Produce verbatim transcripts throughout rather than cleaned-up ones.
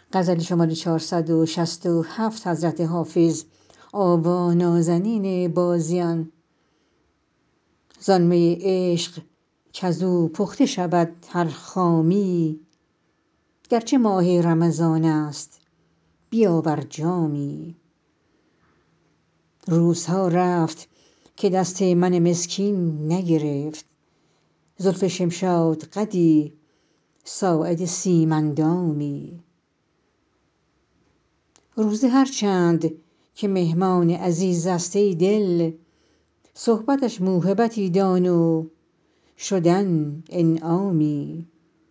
زان می عشق کز او پخته شود هر خامی گرچه ماه رمضانست بیاور جامی روزها رفت که دست من مسکین نگرفت زلف شمشاد قدی ساعد سیم اندامی روزه هر چند که مهمان عزیزست ای دل صحبتش موهبتی دان و شدن انعامی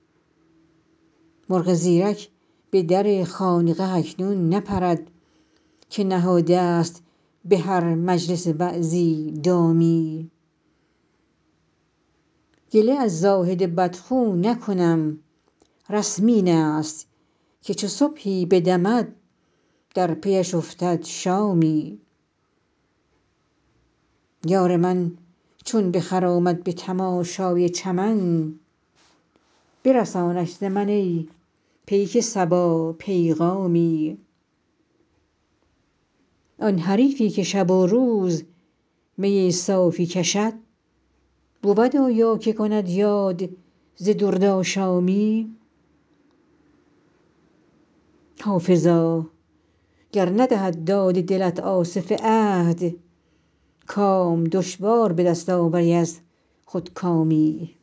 مرغ زیرک به در خانقه اکنون نپرد که نهادست به هر مجلس وعظی دامی گله از زاهد بدخو نکنم رسم اینست که چو صبحی بدمد در پیش افتد شامی یار من چون بخرامد به تماشای چمن برسانش ز من ای پیک صبا پیغامی آن حریفی که شب و روز می صافی کشد بود آیا که کند یاد ز درد آشامی حافظا گر ندهد داد دلت آصف عهد کام دشوار به دست آوری از خودکامی